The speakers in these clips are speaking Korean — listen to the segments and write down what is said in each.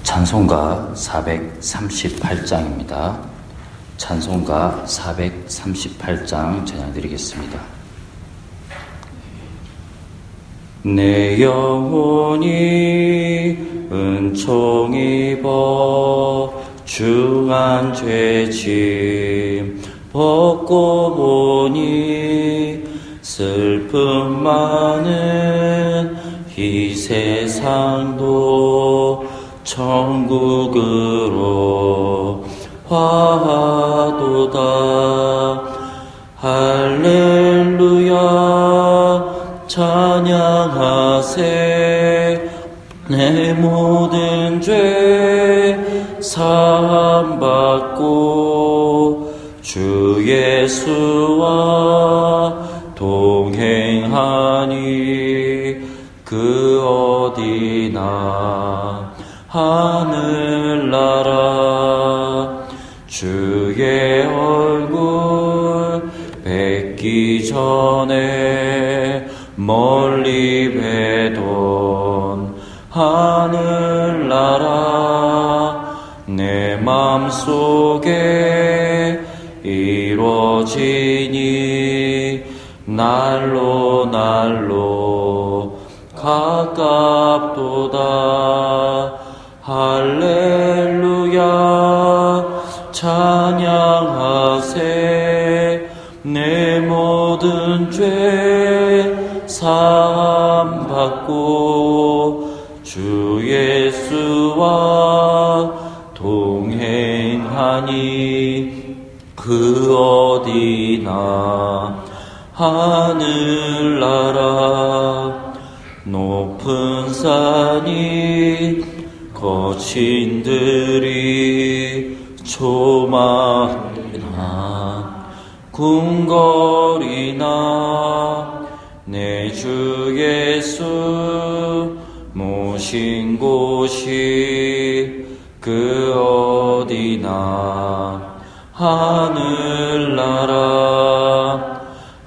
찬송가 438장입니다. 찬송가 438장 찬양드리겠습니다. 내 영혼이 은총 입어 중한 죄짐 벗고 보니 슬픔 많은 이 세상도 천국으로 화도다. 할렐루야 찬양하세. 내 모든 죄 사함받고 주 예수와 동행하니 그 어디나 하늘나라. 주의 얼굴 뵙기 전에 멀리 뵈던 하늘나라. 내 맘속에 이루어지니 날로 날로 가깝도다. 할렐루야 찬양하세. 내 모든 죄 사함받고 주 예수와 동행하니 그 어디나 하늘나라. 높은 산이 거친 들이 조망이나 궁궐이나 내 주 예수 모신 곳이 그 어디나 하늘나라.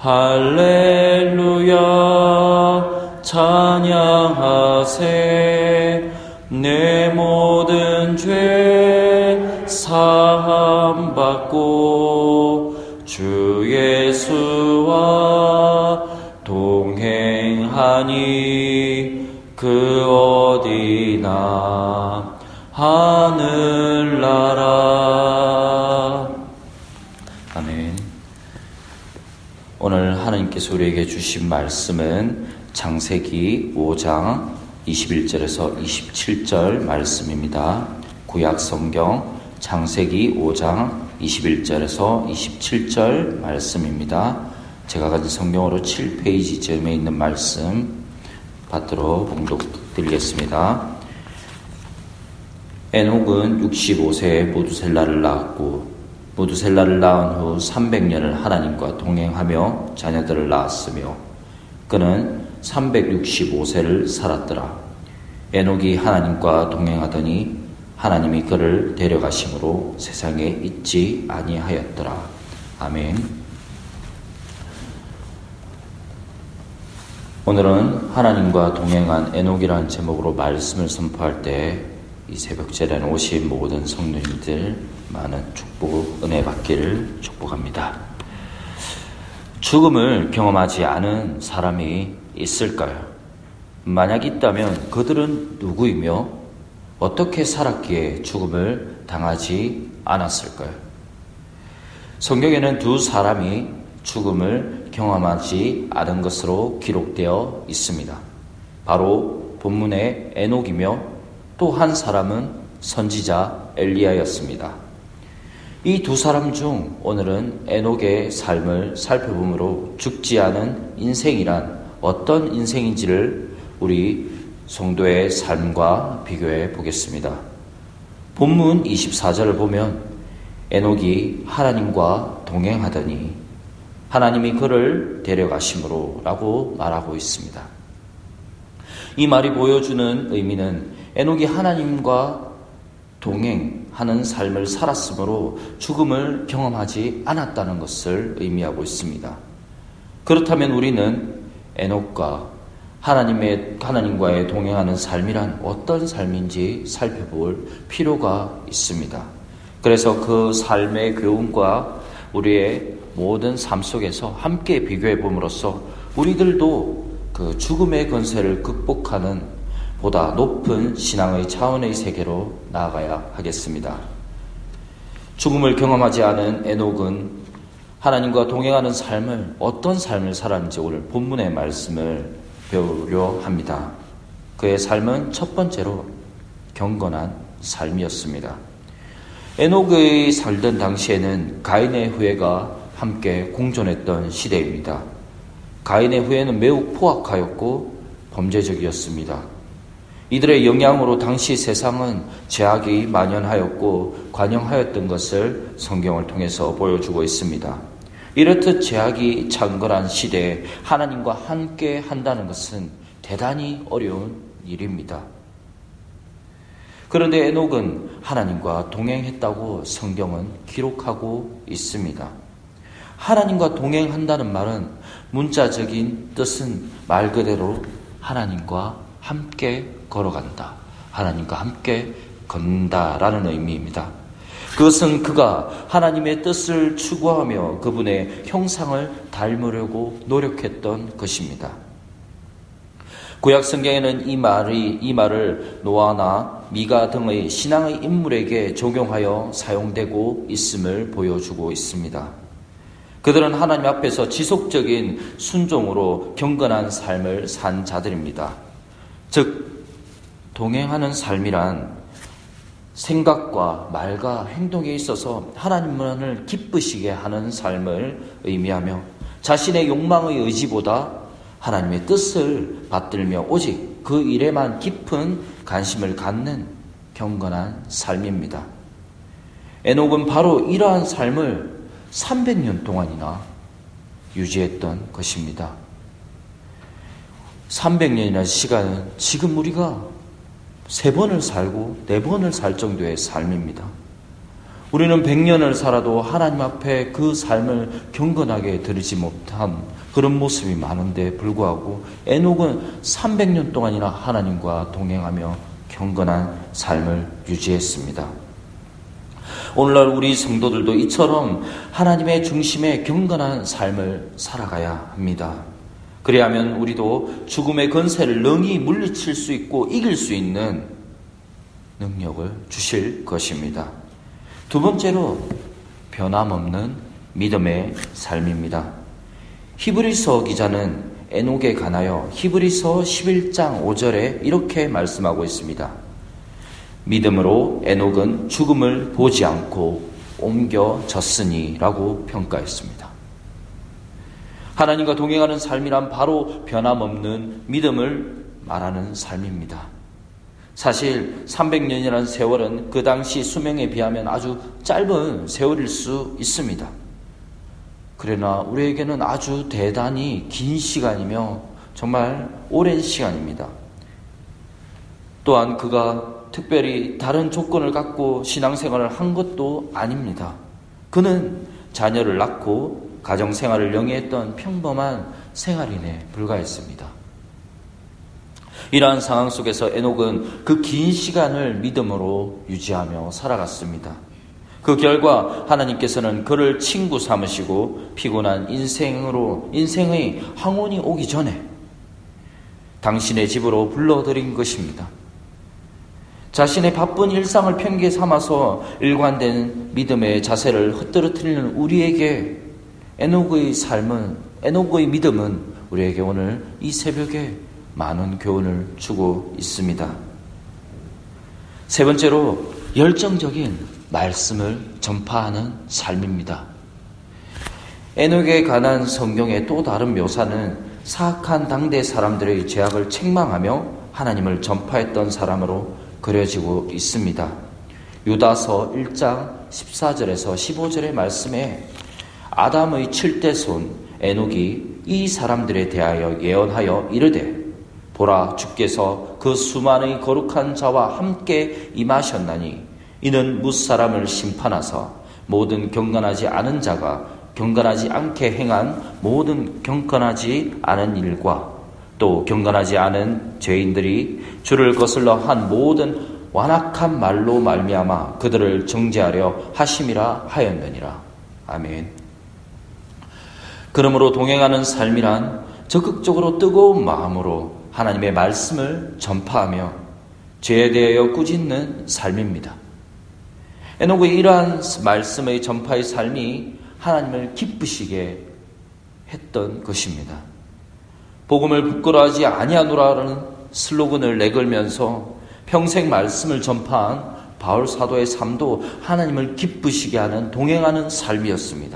할렐루야 찬양하세. 내 모든 죄 사함받고 주 예수와 동행하니 그 어디나 하늘나라. 아멘. 오늘 하나님께서 우리에게 주신 말씀은 창세기 5장 21절에서 27절 말씀입니다. 구약 성경 창세기 5장 21절에서 27절 말씀입니다. 제가 가진 성경으로 7페이지쯤에 있는 말씀 받들어 봉독 드리겠습니다. 에녹은 65세에 무두셀라를 낳았고 무두셀라를 낳은 후 300년을 하나님과 동행하며 자녀들을 낳았으며 그는 365세를 살았더라. 에녹이 하나님과 동행하더니 하나님이 그를 데려가심으로 세상에 있지 아니하였더라. 아멘. 오늘은 하나님과 동행한 에녹이라는 제목으로 말씀을 선포할 때 이 새벽제단에 오신 모든 성도님들 많은 축복, 은혜 받기를 축복합니다. 죽음을 경험하지 않은 사람이 있을까요? 만약 있다면 그들은 누구이며 어떻게 살았기에 죽음을 당하지 않았을까요? 성경에는 두 사람이 죽음을 경험하지 않은 것으로 기록되어 있습니다. 바로 본문의 에녹이며 또 한 사람은 선지자 엘리야였습니다. 이 두 사람 중 오늘은 에녹의 삶을 살펴보므로 죽지 않은 인생이란 어떤 인생인지를 우리 성도의 삶과 비교해 보겠습니다. 본문 24절을 보면 에녹이 하나님과 동행하더니 하나님이 그를 데려가심으로 라고 말하고 있습니다. 이 말이 보여주는 의미는 에녹이 하나님과 동행하는 삶을 살았으므로 죽음을 경험하지 않았다는 것을 의미하고 있습니다. 그렇다면 우리는 에녹과 하나님과의 동행하는 삶이란 어떤 삶인지 살펴볼 필요가 있습니다. 그래서 그 삶의 교훈과 우리의 모든 삶 속에서 함께 비교해 봄으로써 우리들도 그 죽음의 권세를 극복하는 보다 높은 신앙의 차원의 세계로 나아가야 하겠습니다. 죽음을 경험하지 않은 에녹은 하나님과 동행하는 삶을, 어떤 삶을 살았는지 오늘 본문의 말씀을 배우려 합니다. 그의 삶은 첫 번째로 경건한 삶이었습니다. 에녹의 살던 당시에는 가인의 후예가 함께 공존했던 시대입니다. 가인의 후예는 매우 포악하였고 범죄적이었습니다. 이들의 영향으로 당시 세상은 죄악이 만연하였고 관영하였던 것을 성경을 통해서 보여주고 있습니다. 이렇듯 죄악이 창궐한 시대에 하나님과 함께 한다는 것은 대단히 어려운 일입니다. 그런데 에녹은 하나님과 동행했다고 성경은 기록하고 있습니다. 하나님과 동행한다는 말은 문자적인 뜻은 말 그대로 하나님과 함께 걸어간다, 하나님과 함께 걷는다라는 의미입니다. 그것은 그가 하나님의 뜻을 추구하며 그분의 형상을 닮으려고 노력했던 것입니다. 구약 성경에는 이 말을 노아나 미가 등의 신앙의 인물에게 적용하여 사용되고 있음을 보여주고 있습니다. 그들은 하나님 앞에서 지속적인 순종으로 경건한 삶을 산 자들입니다. 즉, 동행하는 삶이란 생각과 말과 행동에 있어서 하나님만을 기쁘시게 하는 삶을 의미하며 자신의 욕망의 의지보다 하나님의 뜻을 받들며 오직 그 일에만 깊은 관심을 갖는 경건한 삶입니다. 에녹은 바로 이러한 삶을 300년 동안이나 유지했던 것입니다. 300년이라는 시간은 지금 우리가 3번을 살고 4번을 살 정도의 삶입니다. 우리는 100년을 살아도 하나님 앞에 그 삶을 경건하게 드리지 못한 그런 모습이 많은데 불구하고 에녹은 300년 동안이나 하나님과 동행하며 경건한 삶을 유지했습니다. 오늘날 우리 성도들도 이처럼 하나님의 중심에 경건한 삶을 살아가야 합니다. 그래야만 우리도 죽음의 권세를 능히 물리칠 수 있고 이길 수 있는 능력을 주실 것입니다. 두 번째로 변함없는 믿음의 삶입니다. 히브리서 기자는 에녹에 관하여 히브리서 11장 5절에 이렇게 말씀하고 있습니다. 믿음으로 에녹은 죽음을 보지 않고 옮겨졌으니 라고 평가했습니다. 하나님과 동행하는 삶이란 바로 변함없는 믿음을 말하는 삶입니다. 사실 300년이라는 세월은 그 당시 수명에 비하면 아주 짧은 세월일 수 있습니다. 그러나 우리에게는 아주 대단히 긴 시간이며 정말 오랜 시간입니다. 또한 그가 특별히 다른 조건을 갖고 신앙생활을 한 것도 아닙니다. 그는 자녀를 낳고 가정생활을 영위했던 평범한 생활인에 불과했습니다. 이러한 상황 속에서 에녹은 그 긴 시간을 믿음으로 유지하며 살아갔습니다. 그 결과 하나님께서는 그를 친구 삼으시고 피곤한 인생의 황혼이 오기 전에 당신의 집으로 불러들인 것입니다. 자신의 바쁜 일상을 편개 삼아서 일관된 믿음의 자세를 흩뜨러뜨리는 우리에게 에녹의 믿음은 우리에게 오늘 이 새벽에 많은 교훈을 주고 있습니다. 세 번째로 열정적인 말씀을 전파하는 삶입니다. 에녹에 관한 성경의 또 다른 묘사는 사악한 당대 사람들의 죄악을 책망하며 하나님을 전파했던 사람으로 그려지고 있습니다. 유다서 1장 14절에서 15절의 말씀에 아담의 7대 손 에녹이 이 사람들에 대하여 예언하여 이르되 보라 주께서 그 수많은 거룩한 자와 함께 임하셨나니 이는 뭇사람을 심판하사 모든 경건하지 않은 자가 경건하지 않게 행한 모든 경건하지 않은 일과 또 경건하지 않은 죄인들이 주를 거슬러 한 모든 완악한 말로 말미암아 그들을 정죄하려 하심이라 하였느니라. 아멘. 그러므로 동행하는 삶이란 적극적으로 뜨거운 마음으로 하나님의 말씀을 전파하며 죄에 대하여 꾸짖는 삶입니다. 에녹의 이러한 말씀의 전파의 삶이 하나님을 기쁘시게 했던 것입니다. 복음을 부끄러워하지 아니하노라라는 슬로건을 내걸면서 평생 말씀을 전파한 바울 사도의 삶도 하나님을 기쁘시게 하는 동행하는 삶이었습니다.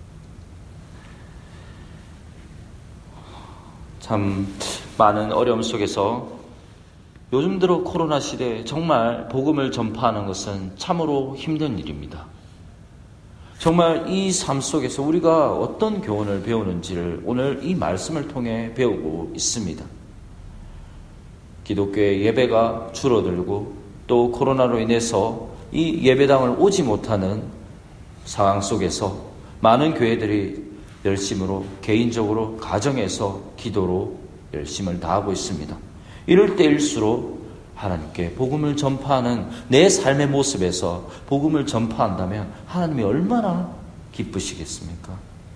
참 많은 어려움 속에서 요즘 들어 코로나 시대에 정말 복음을 전파하는 것은 참으로 힘든 일입니다. 정말 이 삶 속에서 우리가 어떤 교훈을 배우는지를 오늘 이 말씀을 통해 배우고 있습니다. 기독교의 예배가 줄어들고 또 코로나로 인해서 이 예배당을 오지 못하는 상황 속에서 많은 교회들이 열심으로 개인적으로 가정에서 기도로 열심을 다하고 있습니다. 이럴 때일수록 하나님께 복음을 전파하는 내 삶의 모습에서 복음을 전파한다면 하나님이 얼마나 기쁘시겠습니까?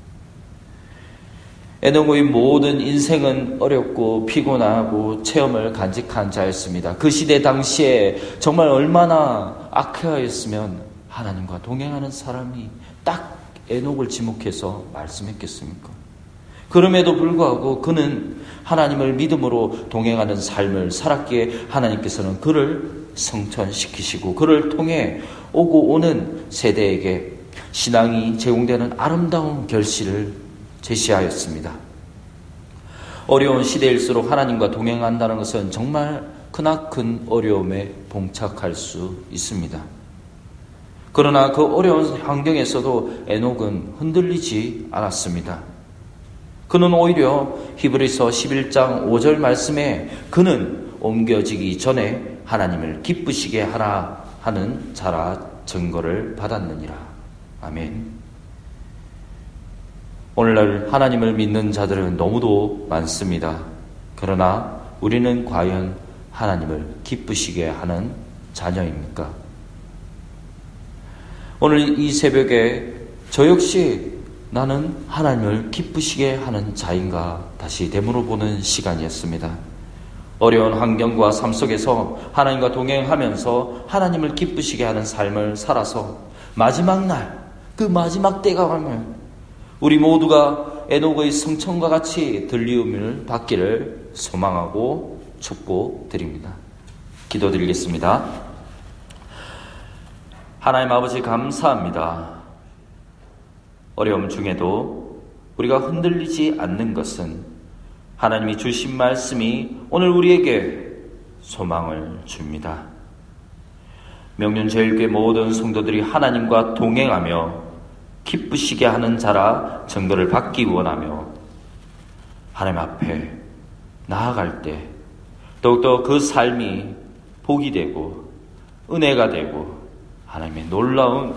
에녹의 모든 인생은 어렵고 피곤하고 체험을 간직한 자였습니다. 그 시대 당시에 정말 얼마나 악해하였으면 하나님과 동행하는 사람이 딱 에녹을 지목해서 말씀했겠습니까? 그럼에도 불구하고 그는 하나님을 믿음으로 동행하는 삶을 살았기에 하나님께서는 그를 성천시키시고 그를 통해 오고 오는 세대에게 신앙이 제공되는 아름다운 결실을 제시하였습니다. 어려운 시대일수록 하나님과 동행한다는 것은 정말 크나큰 어려움에 봉착할 수 있습니다. 그러나 그 어려운 환경에서도 에녹은 흔들리지 않았습니다. 그는 오히려 히브리서 11장 5절 말씀에 그는 옮겨지기 전에 하나님을 기쁘시게 하라 하는 자라 증거를 받았느니라. 아멘. 오늘날 하나님을 믿는 자들은 너무도 많습니다. 그러나 우리는 과연 하나님을 기쁘시게 하는 자녀입니까? 오늘 이 새벽에 저 역시 나는 하나님을 기쁘시게 하는 자인가 다시 되물어보는 시간이었습니다. 어려운 환경과 삶 속에서 하나님과 동행하면서 하나님을 기쁘시게 하는 삶을 살아서 마지막 날, 그 마지막 때가 가면 우리 모두가 에녹의 성천과 같이 들리움을 받기를 소망하고 축복드립니다. 기도드리겠습니다. 하나님 아버지 감사합니다. 어려움 중에도 우리가 흔들리지 않는 것은 하나님이 주신 말씀이 오늘 우리에게 소망을 줍니다. 명륜제일교회 모든 성도들이 하나님과 동행하며 기쁘시게 하는 자라 증거를 받기 원하며 하나님 앞에 나아갈 때 더욱더 그 삶이 복이 되고 은혜가 되고 하나님의 놀라운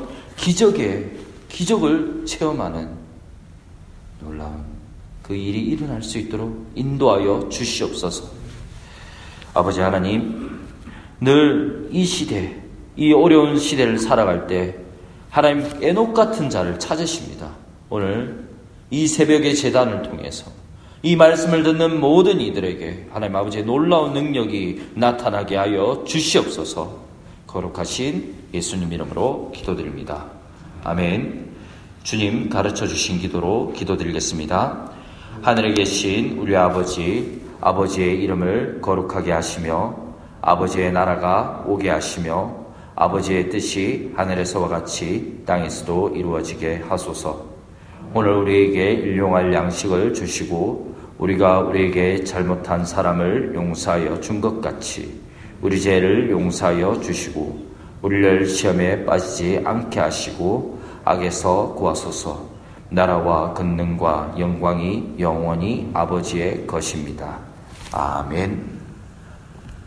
기적을 체험하는 놀라운 그 일이 일어날 수 있도록 인도하여 주시옵소서. 아버지 하나님, 늘 이 시대, 이 어려운 시대를 살아갈 때 하나님 에녹 같은 자를 찾으십니다. 오늘 이 새벽의 제단을 통해서 이 말씀을 듣는 모든 이들에게 하나님 아버지의 놀라운 능력이 나타나게 하여 주시옵소서. 거룩하신 예수님 이름으로 기도드립니다. 아멘. 주님 가르쳐 주신 기도로 기도드리겠습니다. 하늘에 계신 우리 아버지의 이름을 거룩하게 하시며 아버지의 나라가 오게 하시며 아버지의 뜻이 하늘에서와 같이 땅에서도 이루어지게 하소서. 오늘 우리에게 일용할 양식을 주시고 우리가 우리에게 잘못한 사람을 용서하여 준 것 같이 우리 죄를 용서하여 주시고 우리를 시험에 빠지지 않게 하시고 악에서 구하소서. 나라와 권능과 영광이 영원히 아버지의 것입니다. 아멘.